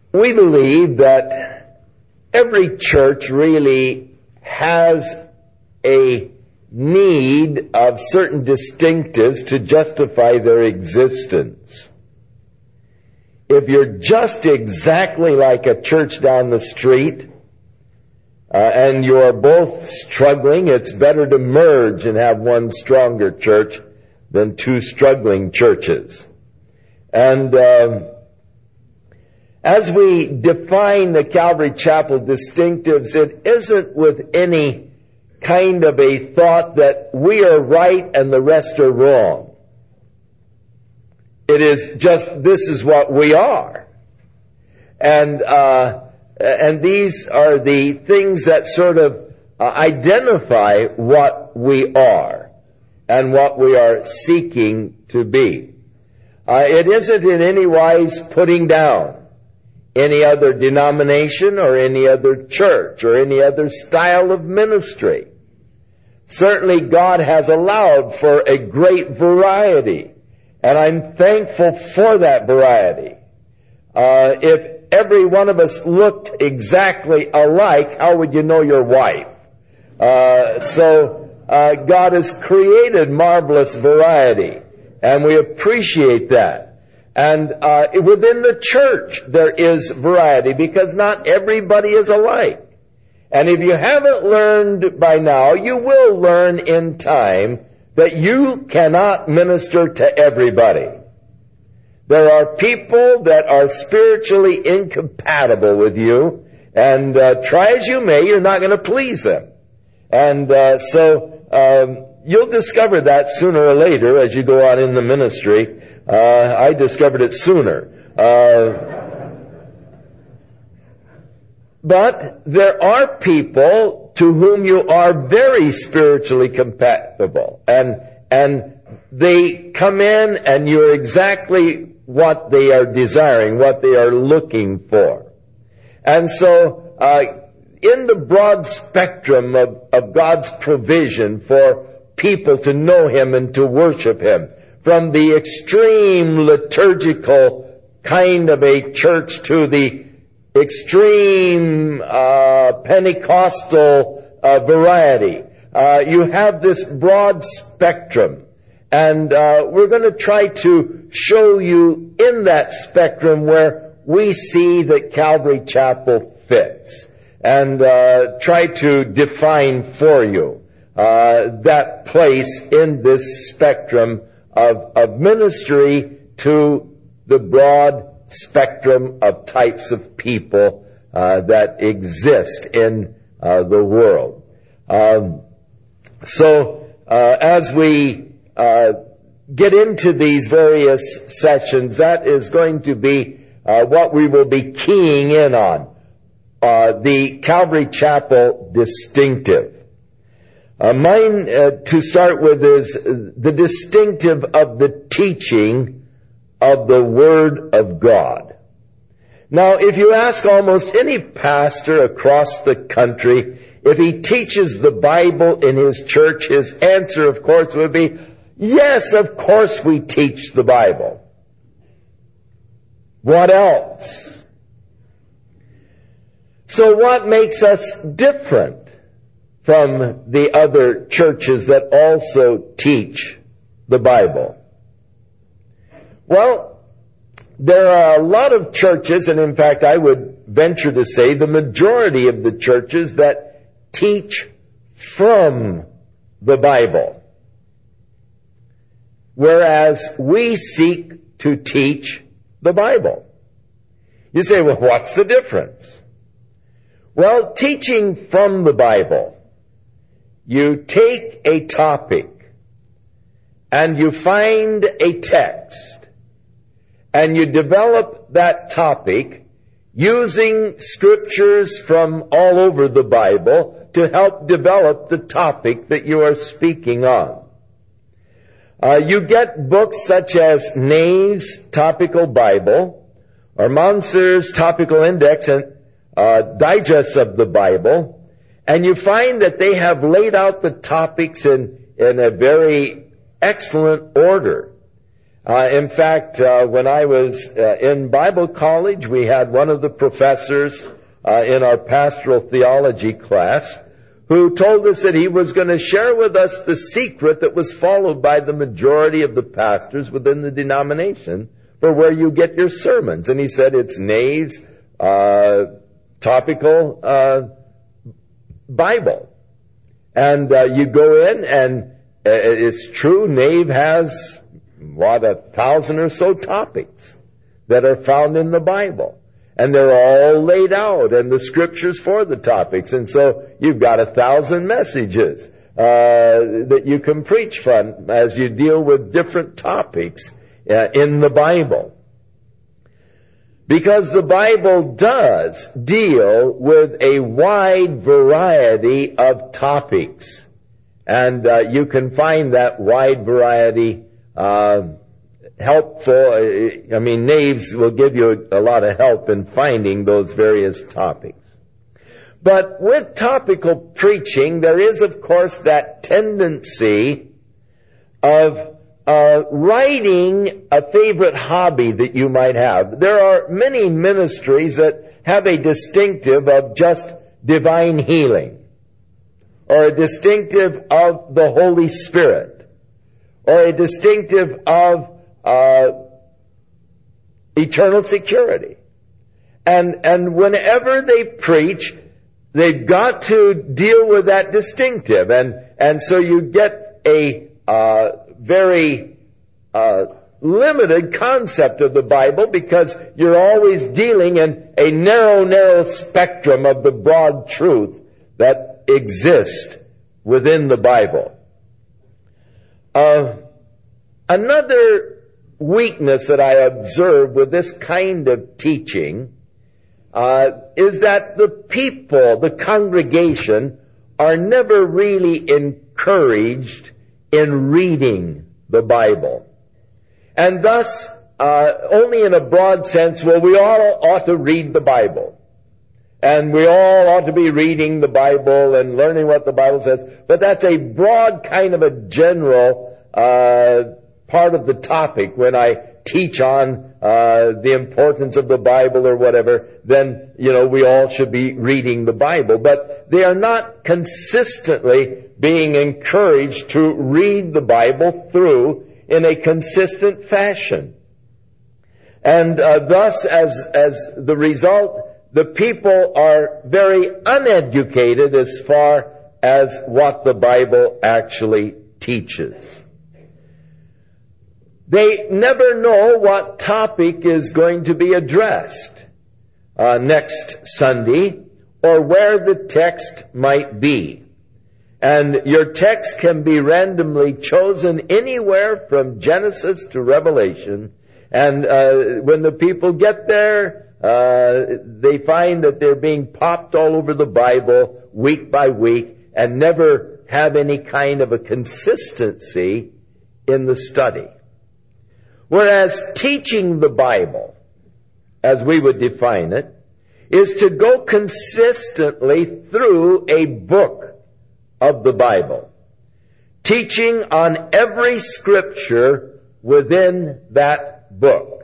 We believe that every church really has a need of certain distinctives to justify their existence. If you're just exactly like a church down the street, and you're both struggling, it's better to merge and have one stronger church than two struggling churches. And as we define the Calvary Chapel distinctives, it isn't with any kind of a thought that we are right and the rest are wrong. It is just, this is what we are. And these are the things that sort of identify what we are and what we are seeking to be. It isn't in any wise putting down any other denomination or any other church or any other style of ministry. Certainly God has allowed for a great variety, and I'm thankful for that variety. If every one of us looked exactly alike, how would you know your wife? So God has created marvelous variety, and we appreciate that. And within the church there is variety, because not everybody is alike. And if you haven't learned by now, you will learn in time that you cannot minister to everybody. There are people that are spiritually incompatible with you, and try as you may, you're not going to please them. And so you'll discover that sooner or later as you go on in the ministry. I discovered it sooner. But there are people to whom you are very spiritually compatible, and they come in and you're exactly what they are desiring, what they are looking for. And so in the broad spectrum of God's provision for people to know Him and to worship Him, from the extreme liturgical kind of a church to the extreme Pentecostal variety, you have this broad spectrum. And we're going to try to show you in that spectrum where we see that Calvary Chapel fits, and try to define for you that place in this spectrum of ministry to the broad spectrum of types of people that exist in the world. So as we get into these various sessions, that is going to be what we will be keying in on, the Calvary Chapel distinctive. Mine to start with is the distinctive of the teaching of the Word of God. Now, if you ask almost any pastor across the country if he teaches the Bible in his church, his answer, of course, would be, yes, of course we teach the Bible. What else? So what makes us different from the other churches that also teach the Bible? Well, there are a lot of churches, and in fact I would venture to say the majority of the churches that teach from the Bible, whereas we seek to teach the Bible. You say, well, what's the difference? Well, teaching from the Bible, you take a topic and you find a text and you develop that topic using scriptures from all over the Bible to help develop the topic that you are speaking on. You get books such as Nave's Topical Bible, or Monser's Topical Index and Digest of the Bible, and you find that they have laid out the topics in a very excellent order. In fact, when I was in Bible college, we had one of the professors in our pastoral theology class who told us that he was going to share with us the secret that was followed by the majority of the pastors within the denomination for where you get your sermons. And he said it's Nave's topical Bible. And you go in, and it's true, Nave has, 1,000 or so topics that are found in the Bible. And they're all laid out, and the scriptures for the topics. And so you've got 1,000 messages that you can preach from as you deal with different topics in the Bible. Because the Bible does deal with a wide variety of topics. And you can find that wide variety helpful. I mean, Naves will give you a lot of help in finding those various topics. But with topical preaching, there is, of course, that tendency of writing a favorite hobby that you might have. There are many ministries that have a distinctive of just divine healing, or a distinctive of the Holy Spirit, or a distinctive of eternal security. And whenever they preach, they've got to deal with that distinctive. And so you get a very limited concept of the Bible, because you're always dealing in a narrow spectrum of the broad truth that exists within the Bible. Another weakness that I observe with this kind of teaching is that the people, the congregation, are never really encouraged in reading the Bible. And thus, only in a broad sense, well, we all ought to read the Bible. And we all ought to be reading the Bible and learning what the Bible says. But that's a broad kind of a general part of the topic. When I teach on the importance of the Bible or whatever, then, we all should be reading the Bible. But they are not consistently being encouraged to read the Bible through in a consistent fashion. And thus, as the result, the people are very uneducated as far as what the Bible actually teaches. They never know what topic is going to be addressed next Sunday, or where the text might be. And your text can be randomly chosen anywhere from Genesis to Revelation. And when the people get there, they find that they're being popped all over the Bible week by week and never have any kind of a consistency in the study. Whereas teaching the Bible, as we would define it, is to go consistently through a book of the Bible, teaching on every scripture within that book.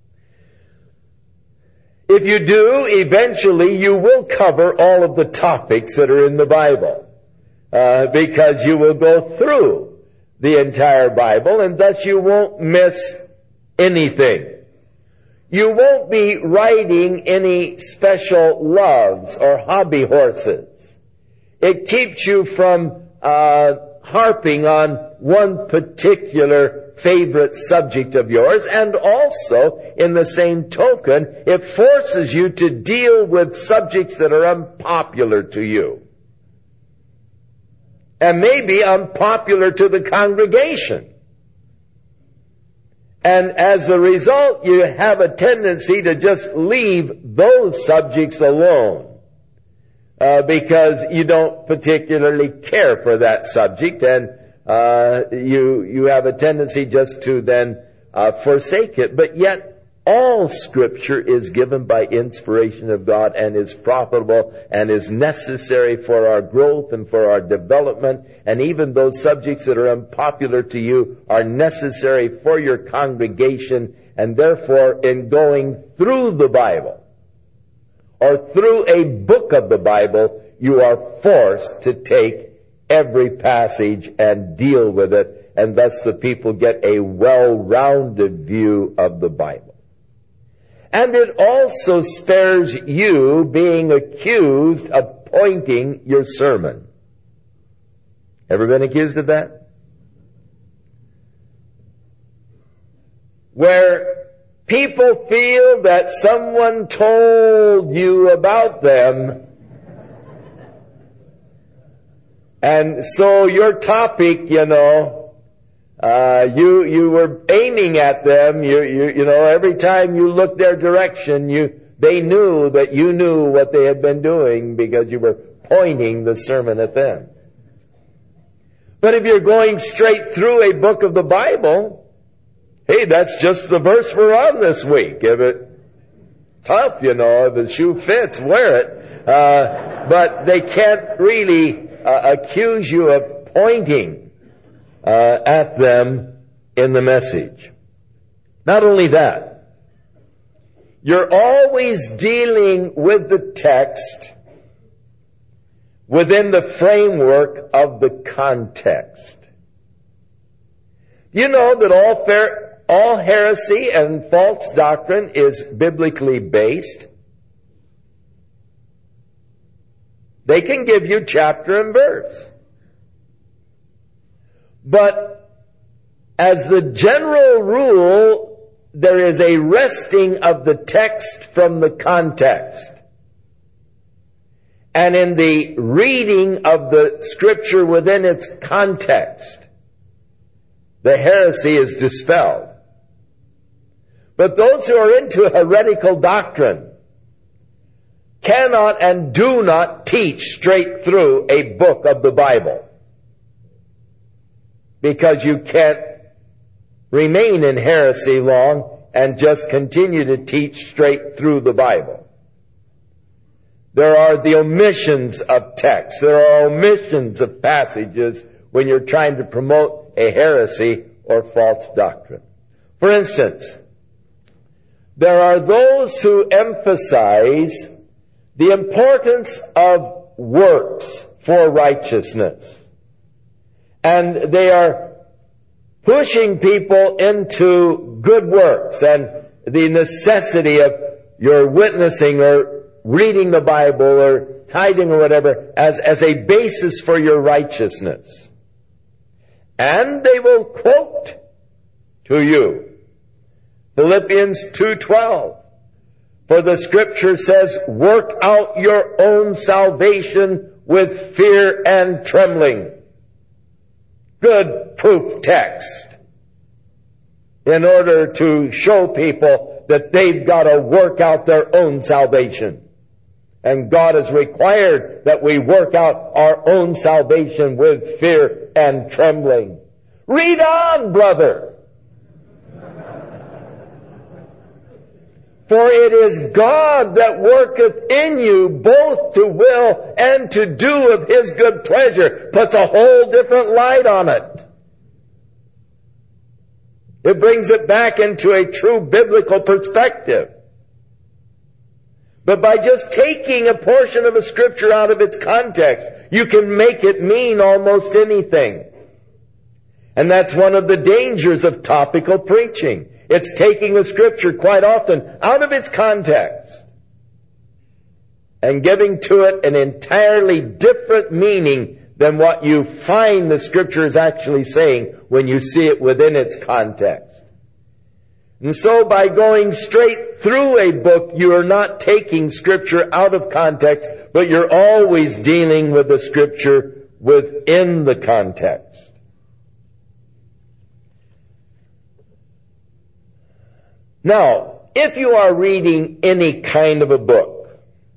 If you do, eventually you will cover all of the topics that are in the Bible, because you will go through the entire Bible, and thus you won't miss anything. You won't be riding any special loves or hobby horses. It keeps you from harping on one particular favorite subject of yours, and also, in the same token, it forces you to deal with subjects that are unpopular to you, and maybe unpopular to the congregation. And as a result, you have a tendency to just leave those subjects alone, because you don't particularly care for that subject, and you have a tendency just to then forsake it. But yet, all Scripture is given by inspiration of God and is profitable and is necessary for our growth and for our development. And even those subjects that are unpopular to you are necessary for your congregation. And therefore, in going through the Bible, or through a book of the Bible, you are forced to take every passage and deal with it. And thus the people get a well-rounded view of the Bible. And it also spares you being accused of pointing your sermon. Ever been accused of that? Where people feel that someone told you about them, and so your topic, you were aiming at them. You know, every time you looked their direction, they knew that you knew what they had been doing because you were pointing the sermon at them. But if you're going straight through a book of the Bible, hey, that's just the verse we're on this week. If it's tough, if the shoe fits, wear it. But they can't really accuse you of pointing at them in the message. Not only that, you're always dealing with the text within the framework of the context. You know that all heresy and false doctrine is biblically based. They can give you chapter and verse. But as the general rule, there is a wresting of the text from the context. And in the reading of the Scripture within its context, the heresy is dispelled. But those who are into heretical doctrine cannot and do not teach straight through a book of the Bible. Because you can't remain in heresy long and just continue to teach straight through the Bible. There are the omissions of text. There are omissions of passages when you're trying to promote a heresy or false doctrine. For instance, there are those who emphasize the importance of works for righteousness. And they are pushing people into good works and the necessity of your witnessing or reading the Bible or tithing or whatever as a basis for your righteousness. And they will quote to you Philippians 2:12. For the Scripture says, work out your own salvation with fear and trembling. Good proof text in order to show people that they've got to work out their own salvation. And God has required that we work out our own salvation with fear and trembling. Read on, brother. For it is God that worketh in you both to will and to do of His good pleasure. Puts a whole different light on it. It brings it back into a true biblical perspective. But by just taking a portion of a Scripture out of its context, you can make it mean almost anything. And that's one of the dangers of topical preaching. It's taking a Scripture quite often out of its context and giving to it an entirely different meaning than what you find the Scripture is actually saying when you see it within its context. And so by going straight through a book, you are not taking Scripture out of context, but you're always dealing with the Scripture within the context. Now, if you are reading any kind of a book,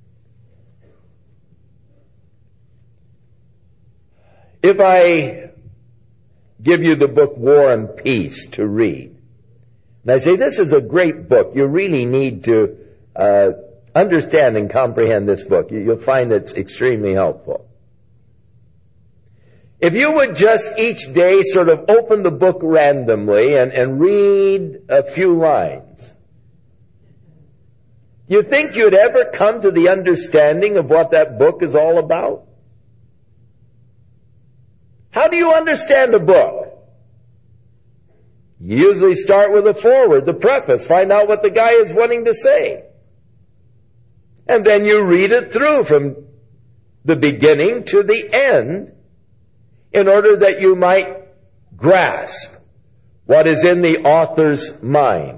if I give you the book War and Peace to read, And I say, this is a great book. You really need to understand and comprehend this book. You'll find it's extremely helpful. If you would just each day sort of open the book randomly and read a few lines, you think you'd ever come to the understanding of what that book is all about? How do you understand a book? You usually start with a foreword, the preface, find out what the guy is wanting to say. And then you read it through from the beginning to the end in order that you might grasp what is in the author's mind.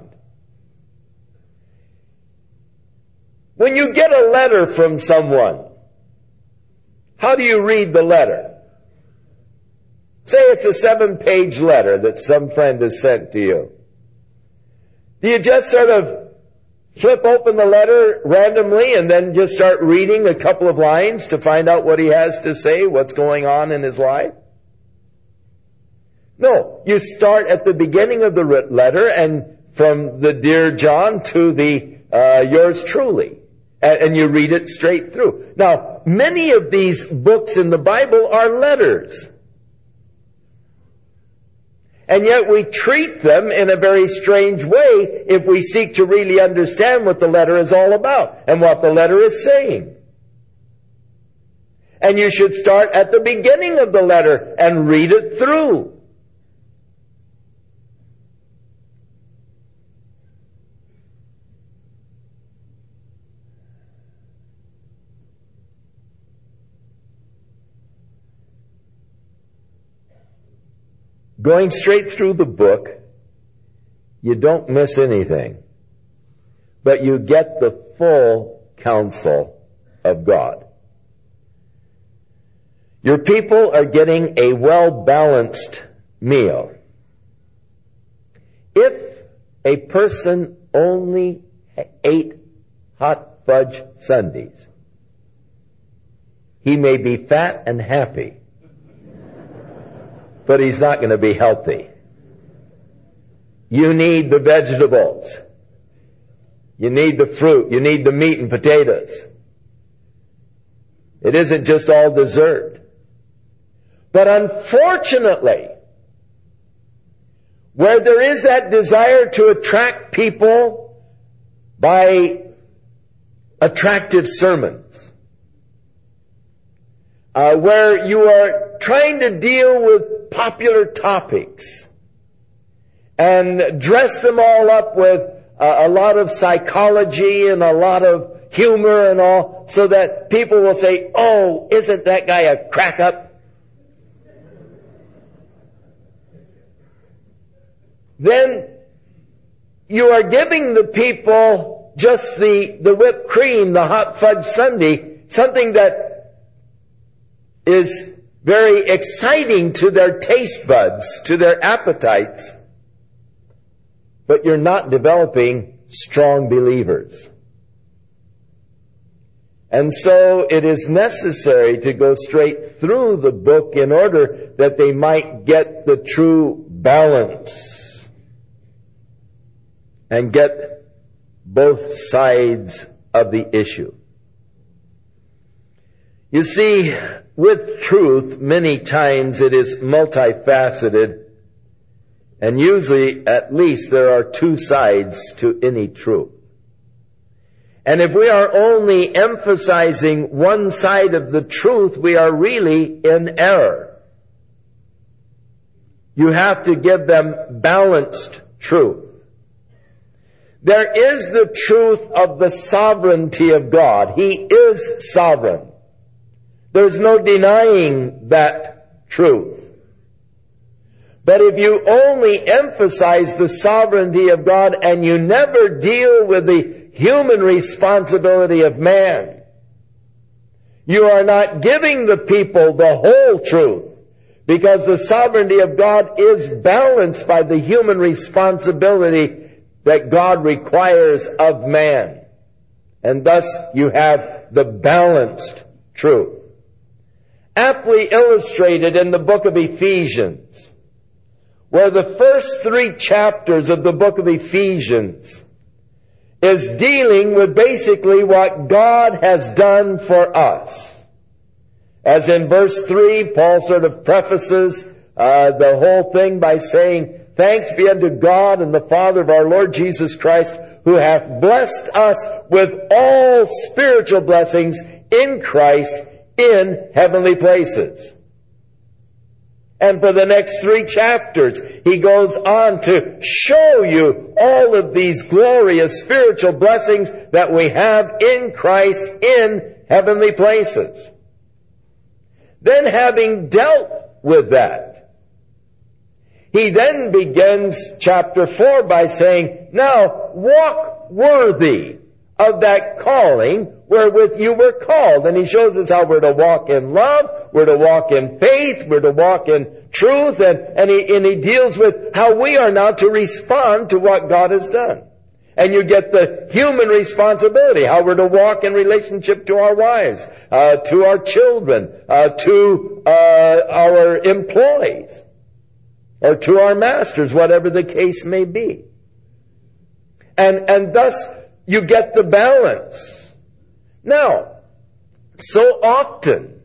When you get a letter from someone, how do you read the letter? Say it's a 7-page letter that some friend has sent to you. Do you just sort of flip open the letter randomly and then just start reading a couple of lines to find out what he has to say, what's going on in his life? No, you start at the beginning of the letter and from the Dear John to the Yours Truly. And you read it straight through. Now, many of these books in the Bible are letters. And yet we treat them in a very strange way if we seek to really understand what the letter is all about and what the letter is saying. And you should start at the beginning of the letter and read it through. Going straight through the book, you don't miss anything, but you get the full counsel of God. Your people are getting a well-balanced meal. If a person only ate hot fudge sundaes, he may be fat and happy, but he's not going to be healthy. You need the vegetables. You need the fruit. You need the meat and potatoes. It isn't just all dessert. But unfortunately, where there is that desire to attract people by attractive sermons, where you are trying to deal with popular topics and dress them all up with a lot of psychology and a lot of humor and all, so that people will say, oh, isn't that guy a crack up? Then you are giving the people just the whipped cream, the hot fudge sundae, something that is very exciting to their taste buds, to their appetites, but you're not developing strong believers. And so it is necessary to go straight through the book in order that they might get the true balance and get both sides of the issue. You see, with truth, many times it is multifaceted, and usually, at least, there are two sides to any truth. And if we are only emphasizing one side of the truth, we are really in error. You have to give them balanced truth. There is the truth of the sovereignty of God. He is sovereign. There's no denying that truth. But if you only emphasize the sovereignty of God and you never deal with the human responsibility of man, you are not giving the people the whole truth, because the sovereignty of God is balanced by the human responsibility that God requires of man. And thus you have the balanced truth. Aptly illustrated in the book of Ephesians, where the first 3 chapters of the book of Ephesians is dealing with basically what God has done for us. As in verse 3, Paul sort of prefaces the whole thing by saying, "Thanks be unto God and the Father of our Lord Jesus Christ, who hath blessed us with all spiritual blessings in Christ in heavenly places." And for the next 3 chapters, he goes on to show you all of these glorious spiritual blessings that we have in Christ in heavenly places. Then, having dealt with that, he then begins chapter 4 by saying, "Now walk worthy of that calling wherewith you were called." And he shows us how we're to walk in love, we're to walk in faith, we're to walk in truth, and he deals with how we are now to respond to what God has done. And you get the human responsibility, how we're to walk in relationship to our wives, to our children, to our employees, or to our masters, whatever the case may be. And thus you get the balance. Now, so often,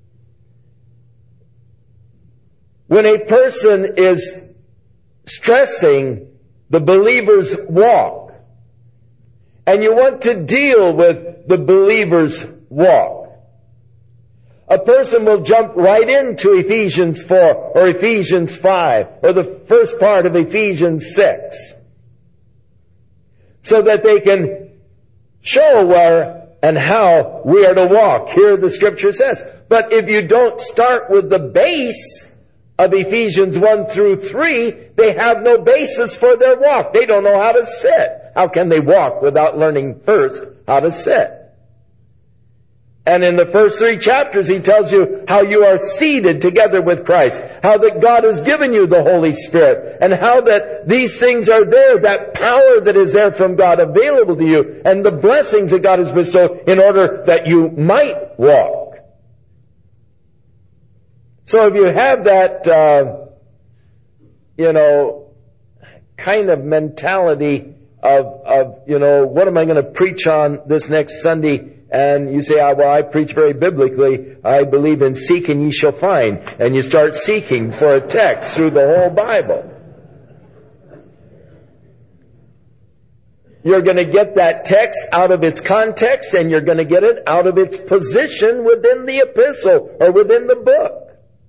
when a person is stressing the believer's walk, and you want to deal with the believer's walk, a person will jump right into Ephesians 4 or Ephesians 5 or the first part of Ephesians 6 so that they can show where and how we are to walk. Here the Scripture says. But if you don't start with the base of Ephesians 1 through 3, they have no basis for their walk. They don't know how to sit. How can they walk without learning first how to sit? And in the first 3 chapters, he tells you how you are seated together with Christ, how that God has given you the Holy Spirit, and how that these things are there, that power that is there from God available to you, and the blessings that God has bestowed in order that you might walk. So if you have that, kind of mentality of what am I going to preach on this next Sunday? And you say, I preach very biblically. I believe in seek and ye shall find. And you start seeking for a text through the whole Bible. You're going to get that text out of its context, and you're going to get it out of its position within the epistle or within the book.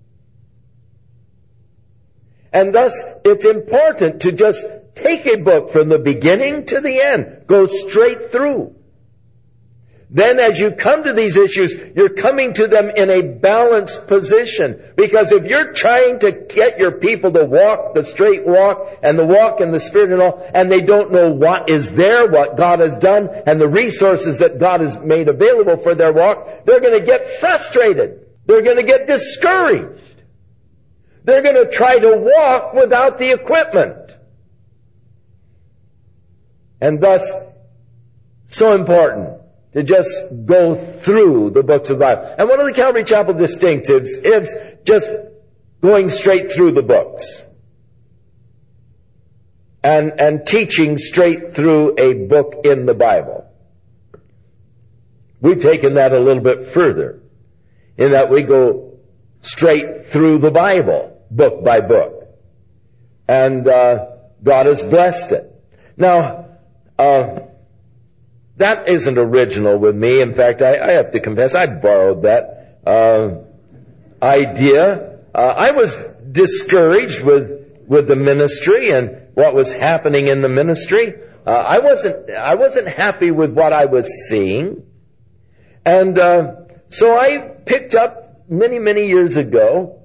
And thus, it's important to just take a book from the beginning to the end. Go straight through. Then as you come to these issues, you're coming to them in a balanced position. Because if you're trying to get your people to walk the straight walk and the walk in the Spirit and all, and they don't know what is there, what God has done, and the resources that God has made available for their walk, they're going to get frustrated. They're going to get discouraged. They're going to try to walk without the equipment. And thus, so important to just go through the books of the Bible. And one of the Calvary Chapel distinctives is just going straight through the books. And teaching straight through a book in the Bible. We've taken that a little bit further, in that we go straight through the Bible, book by book. And God has blessed it. Now, that isn't original with me. In fact, I have to confess, I borrowed that idea. I was discouraged with the ministry and what was happening in the ministry. I wasn't happy with what I was seeing. And so I picked up many years ago.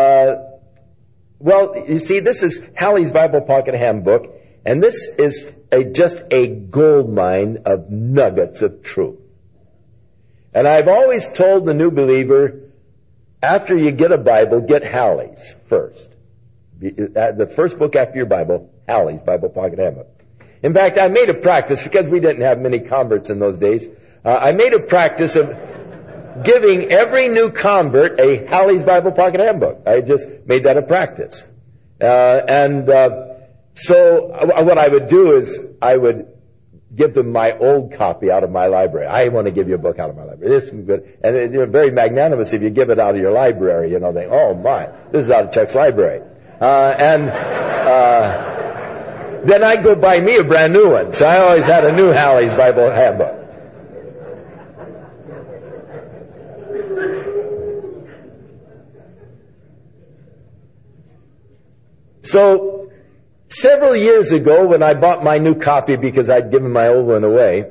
Well, you see, this is Halley's Bible Pocket Handbook. And this is just a gold mine of nuggets of truth. And I've always told the new believer, after you get a Bible, get Halley's first. The first book after your Bible, Halley's Bible Pocket Handbook. In fact, I made a practice, because we didn't have many converts in those days, I made a practice of giving every new convert a Halley's Bible Pocket Handbook. I just made that a practice. So what I would do is I would give them my old copy out of my library. I want to give you a book out of my library. This is good. And you're very magnanimous if you give it out of your library. You know, they, oh my, this is out of Chuck's library. Then I'd go buy me a brand new one. So I always had a new Halley's Bible Handbook. So, several years ago, when I bought my new copy because I'd given my old one away,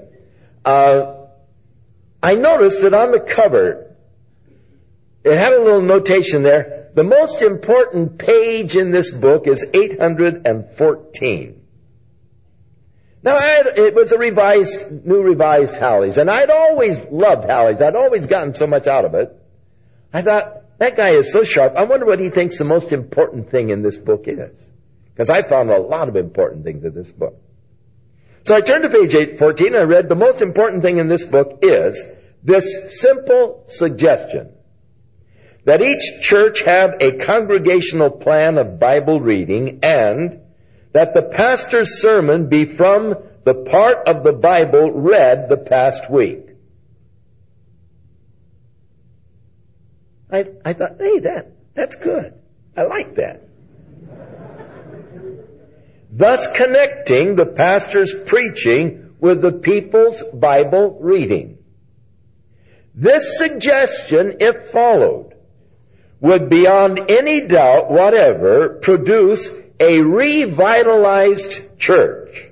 I noticed that on the cover, it had a little notation there, the most important page in this book is 814. Now, it was a new revised Halley's, and I'd always loved Halley's. I'd always gotten so much out of it. I thought, that guy is so sharp. I wonder what he thinks the most important thing in this book is. Because I found a lot of important things in this book. So I turned to page 814 and I read, the most important thing in this book is this simple suggestion that each church have a congregational plan of Bible reading and that the pastor's sermon be from the part of the Bible read the past week. I thought, hey, that's good. I like that. Thus connecting the pastor's preaching with the people's Bible reading. This suggestion, if followed, would beyond any doubt whatever produce a revitalized church,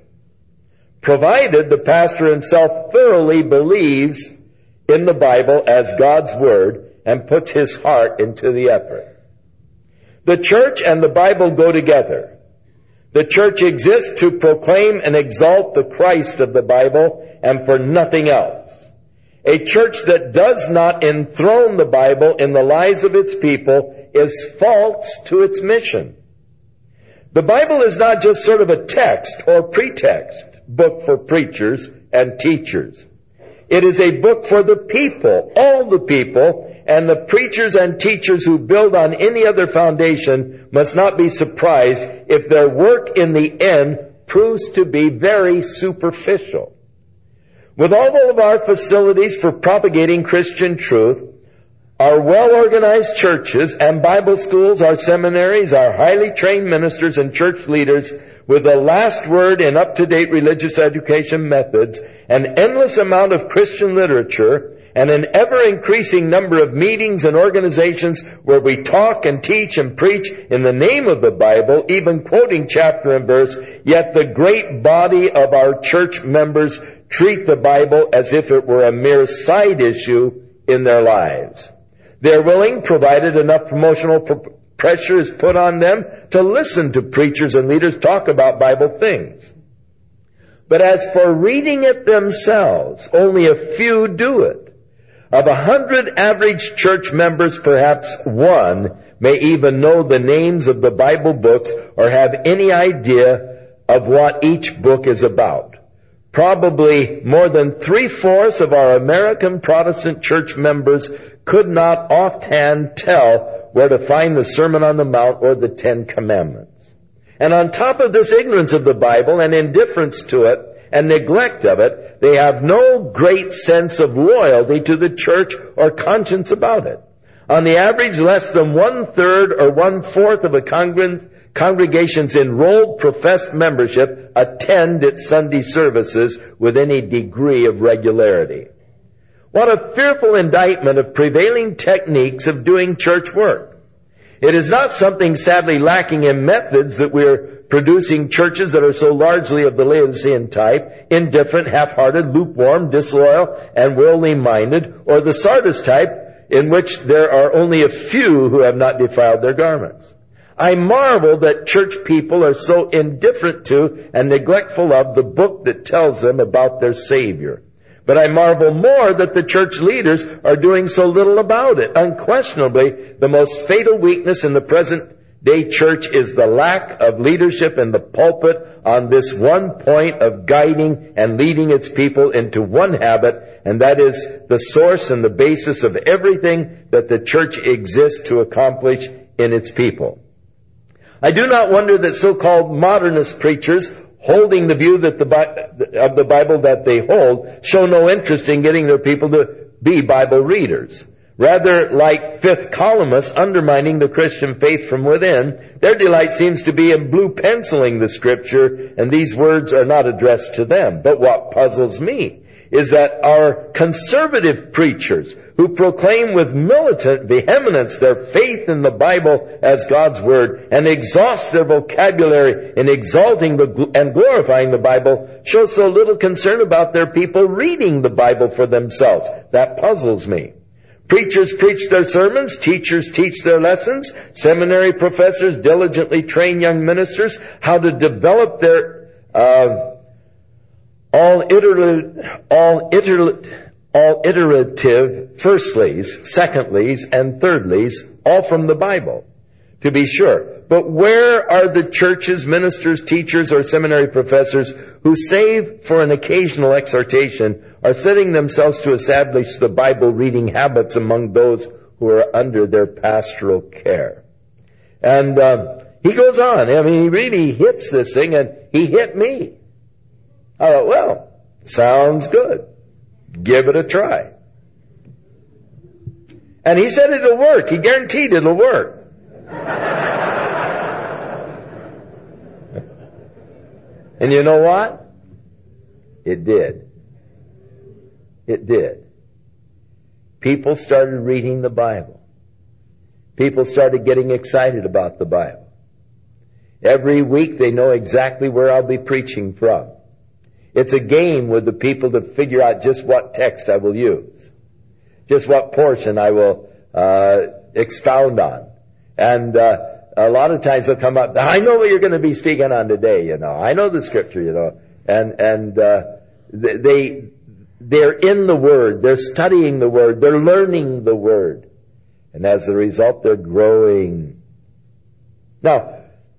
provided the pastor himself thoroughly believes in the Bible as God's Word and puts his heart into the effort. The church and the Bible go together. The church exists to proclaim and exalt the Christ of the Bible and for nothing else. A church that does not enthrone the Bible in the lives of its people is false to its mission. The Bible is not just sort of a text or pretext book for preachers and teachers. It is a book for the people, all the people, and the preachers and teachers who build on any other foundation must not be surprised if their work in the end proves to be very superficial. With all of our facilities for propagating Christian truth, our well-organized churches and Bible schools, our seminaries, our highly trained ministers and church leaders with the last word in up-to-date religious education methods, an endless amount of Christian literature, and an ever-increasing number of meetings and organizations where we talk and teach and preach in the name of the Bible, even quoting chapter and verse, yet the great body of our church members treat the Bible as if it were a mere side issue in their lives. They're willing, provided enough promotional pressure is put on them, to listen to preachers and leaders talk about Bible things. But as for reading it themselves, only a few do it. Of 100 average church members, perhaps one may even know the names of the Bible books or have any idea of what each book is about. Probably more than 3/4 of our American Protestant church members could not offhand tell where to find the Sermon on the Mount or the Ten Commandments. And on top of this ignorance of the Bible and indifference to it and neglect of it, they have no great sense of loyalty to the church or conscience about it. On the average, less than 1/3 or 1/4 of a congregation's enrolled professed membership attend its Sunday services with any degree of regularity. What a fearful indictment of prevailing techniques of doing church work. It is not something sadly lacking in methods that we're producing churches that are so largely of the Laodicean type, indifferent, half-hearted, lukewarm, disloyal, and worldly minded, or the Sardis type, in which there are only a few who have not defiled their garments. I marvel that church people are so indifferent to and neglectful of the book that tells them about their Savior. But I marvel more that the church leaders are doing so little about it. Unquestionably, the most fatal weakness in the present day church is the lack of leadership in the pulpit on this one point of guiding and leading its people into one habit, and that is the source and the basis of everything that the church exists to accomplish in its people. I do not wonder that so-called modernist preachers holding the view that of the Bible that they hold show no interest in getting their people to be Bible readers. Rather, like fifth columnists undermining the Christian faith from within, their delight seems to be in blue penciling the Scripture, and these words are not addressed to them. But what puzzles me is that our conservative preachers who proclaim with militant vehemence their faith in the Bible as God's Word and exhaust their vocabulary in exalting and glorifying the Bible show so little concern about their people reading the Bible for themselves. That puzzles me. Preachers preach their sermons, teachers teach their lessons, seminary professors diligently train young ministers how to develop their all iterative firstlies, secondlies, and thirdlies, all from the Bible, to be sure. But where are the churches, ministers, teachers, or seminary professors who, save for an occasional exhortation, are setting themselves to establish the Bible reading habits among those who are under their pastoral care? And he goes on. I mean, he really hits this thing, and he hit me. I thought, well, sounds good. Give it a try. And he said it'll work. He guaranteed it'll work. And you know what? It did. It did. People started reading the Bible. People started getting excited about the Bible. Every week they know exactly where I'll be preaching from. It's a game with the people to figure out just what text I will use, just what portion I will expound on. And a lot of times they'll come up, I know what you're going to be speaking on today, you know. I know the Scripture, you know. And they're in the Word. They're studying the Word. They're learning the Word. And as a result, they're growing. Now,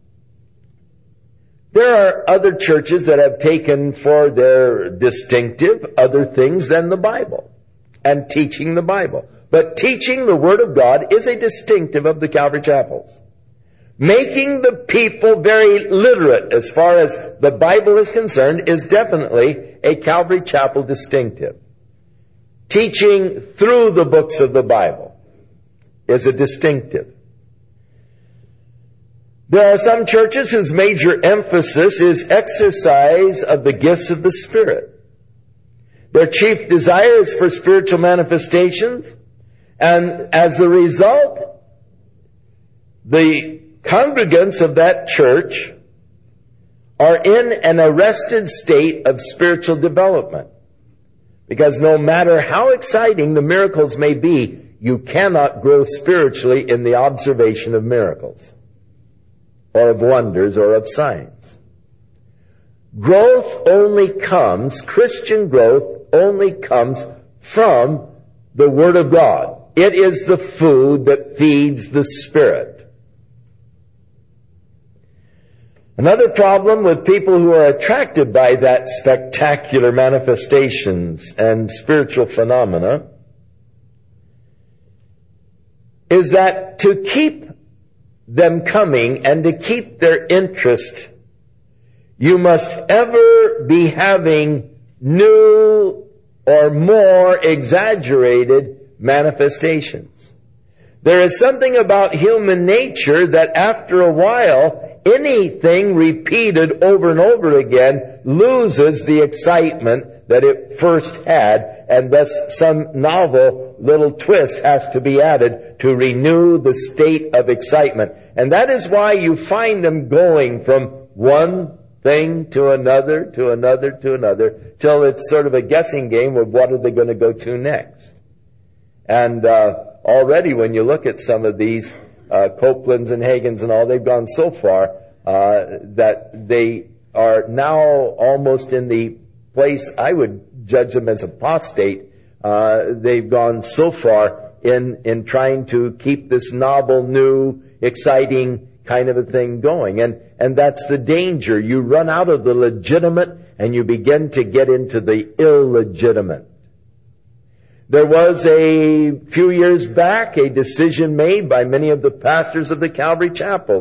there are other churches that have taken for their distinctive other things than the Bible and teaching the Bible. But teaching the Word of God is a distinctive of the Calvary Chapels. Making the people very literate as far as the Bible is concerned is definitely a Calvary Chapel distinctive. Teaching through the books of the Bible is a distinctive. There are some churches whose major emphasis is exercise of the gifts of the Spirit. Their chief desire is for spiritual manifestations, and as a result, the congregants of that church are in an arrested state of spiritual development. Because no matter how exciting the miracles may be, you cannot grow spiritually in the observation of miracles, or of wonders, or of signs. Growth only comes, Christian growth only comes from the Word of God. It is the food that feeds the Spirit. Another problem with people who are attracted by that spectacular manifestations and spiritual phenomena is that to keep them coming and to keep their interest, you must ever be having new or more exaggerated manifestations. There is something about human nature that after a while, anything repeated over and over again loses the excitement that it first had, and thus some novel little twist has to be added to renew the state of excitement. And that is why you find them going from one thing to another, to another, to another, till it's sort of a guessing game of what are they going to go to next. And already when you look at some of these Copelands and Hagins and all, they've gone so far that they are now almost in the place, I would judge them as apostate. They've gone so far in trying to keep this novel, new, exciting kind of a thing going. And that's the danger. You run out of the legitimate and you begin to get into the illegitimate. There was a few years back a decision made by many of the pastors of the Calvary Chapels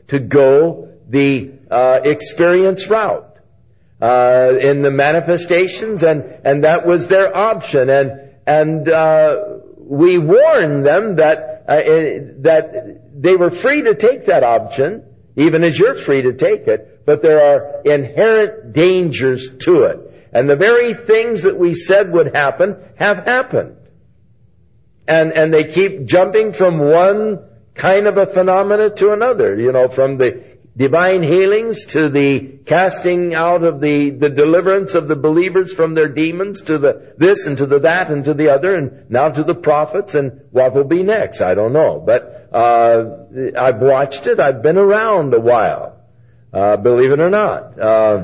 to go the experience route in the manifestations, and that was their option. And we warned them that they were free to take that option, even as you're free to take it, but there are inherent dangers to it. And the very things that we said would happen have happened. And they keep jumping from one kind of a phenomena to another, from the divine healings to the casting out of the deliverance of the believers from their demons to the this and to the that and to the other, and now to the prophets, and what will be next, I don't know. But I've watched it. I've been around a while, believe it or not.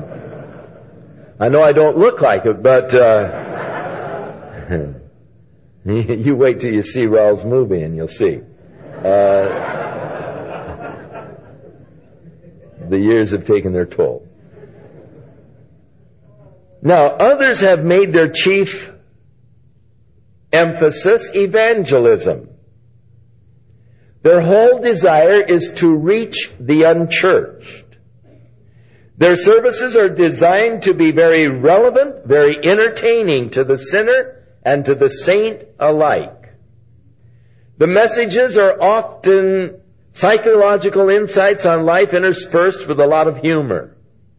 I know I don't look like it, but you wait till you see Raul's movie and you'll see. The years have taken their toll. Now, others have made their chief emphasis evangelism. Their whole desire is to reach the unchurched. Their services are designed to be very relevant, very entertaining to the sinner and to the saint alike. The messages are often psychological insights on life interspersed with a lot of humor.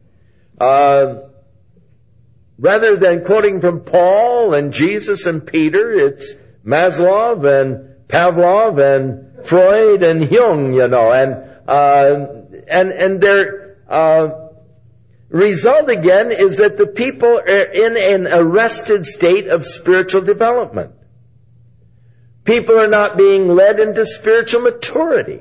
Rather than quoting from Paul and Jesus and Peter, it's Maslow and Pavlov and Freud and Jung, and their result again is that the people are in an arrested state of spiritual development. People are not being led into spiritual maturity.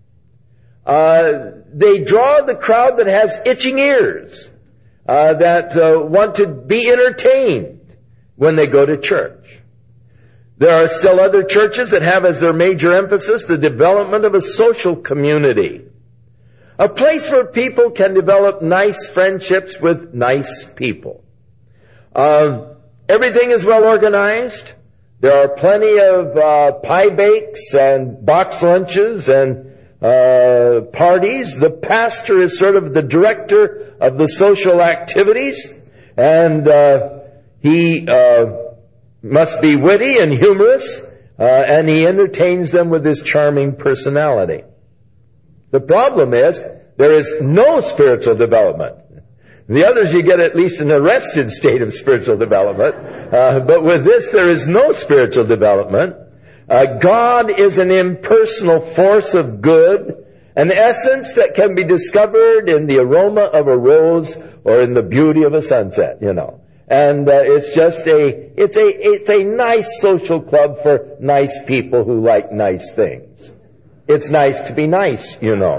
They draw the crowd that has itching ears, that want to be entertained when they go to church. There are still other churches that have as their major emphasis the development of a social community. A place where people can develop nice friendships with nice people. Everything is well organized. There are plenty of pie bakes and box lunches and parties. The pastor is sort of the director of the social activities, and he must be witty and humorous, and he entertains them with his charming personality. The problem is, there is no spiritual development. The others, you get at least an arrested state of spiritual development. But with this, there is no spiritual development. God is an impersonal force of good, an essence that can be discovered in the aroma of a rose or in the beauty of a sunset, And it's just it's a nice social club for nice people who like nice things. It's nice to be nice,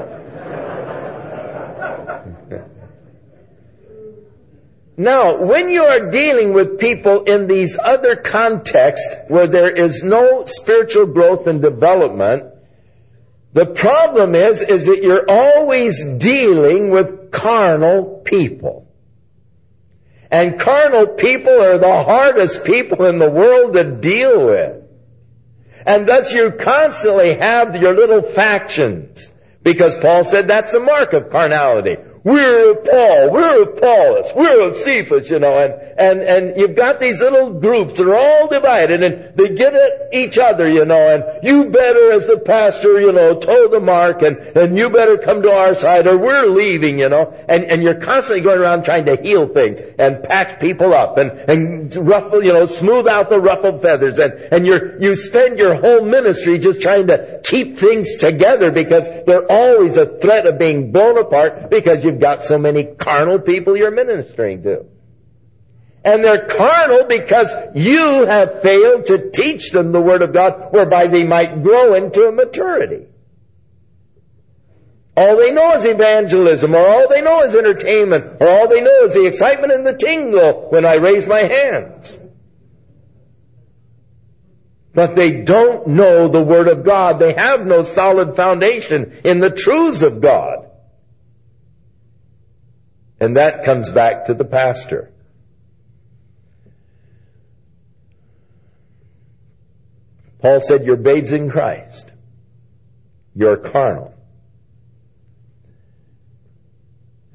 Now, when you are dealing with people in these other contexts where there is no spiritual growth and development, the problem is that you're always dealing with carnal people. And carnal people are the hardest people in the world to deal with. And thus you constantly have your little factions. Because Paul said that's a mark of carnality. We're of Paul, we're of Apollos, we're of Cephas, and you've got these little groups that are all divided, and they get at each other, and you better, as the pastor, toe the mark, and you better come to our side, or we're leaving, and you're constantly going around trying to heal things, and patch people up, and ruffle, smooth out the ruffled feathers, and you spend your whole ministry just trying to keep things together, because they're always a threat of being blown apart, because you've got so many carnal people you're ministering to. And they're carnal because you have failed to teach them the Word of God whereby they might grow into a maturity. All they know is evangelism, or all they know is entertainment, or all they know is the excitement and the tingle when I raise my hands. But they don't know the Word of God. They have no solid foundation in the truths of God. And that comes back to the pastor. Paul said, you're babes in Christ. You're carnal.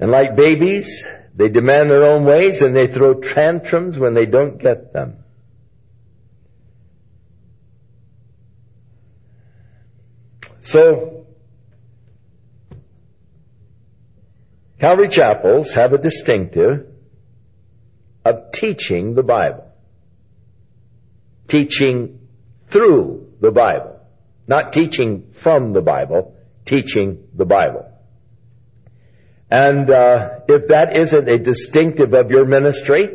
And like babies, they demand their own ways and they throw tantrums when they don't get them. So, Calvary Chapels have a distinctive of teaching the Bible. Teaching through the Bible. Not teaching from the Bible, teaching the Bible. And if that isn't a distinctive of your ministry,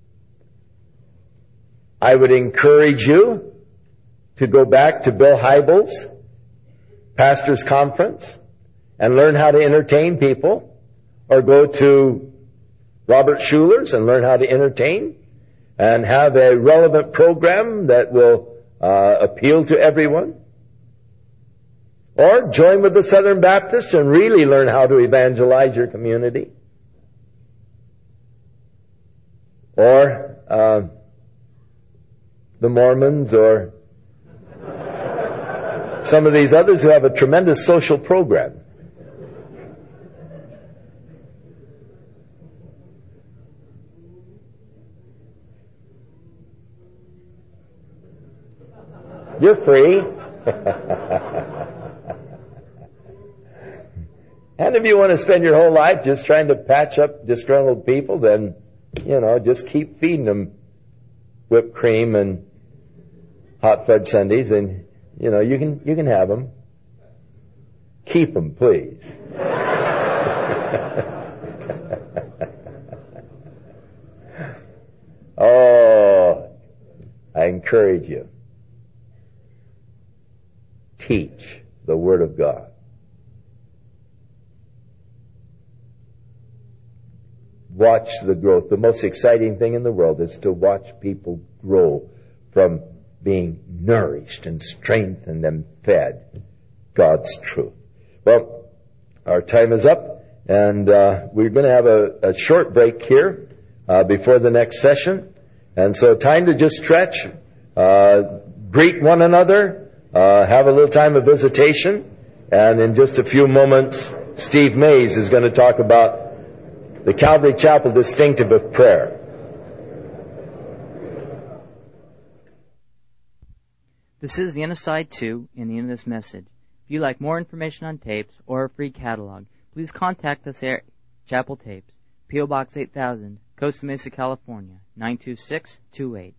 I would encourage you to go back to Bill Hybels' Pastor's Conference and learn how to entertain people, or go to Robert Schuller's and learn how to entertain and have a relevant program that will appeal to everyone. Or join with the Southern Baptists and really learn how to evangelize your community. Or the Mormons, or some of these others who have a tremendous social program. You're free. And if you want to spend your whole life just trying to patch up disgruntled people, then, just keep feeding them whipped cream and hot fudge sundaes, and, you can have them. Keep them, please. Oh, I encourage you. Teach the Word of God. Watch the growth. The most exciting thing in the world is to watch people grow from being nourished and strengthened and fed God's truth. Well, our time is up, and we're going to have a short break here before the next session. And so time to just stretch, greet one another, have a little time of visitation, and in just a few moments, Steve Mays is going to talk about the Calvary Chapel distinctive of prayer. This is the end of side 2 and the end of this message. If you'd like more information on tapes or a free catalog, please contact us at Chapel Tapes, P.O. Box 8000, Costa Mesa, California, 92628.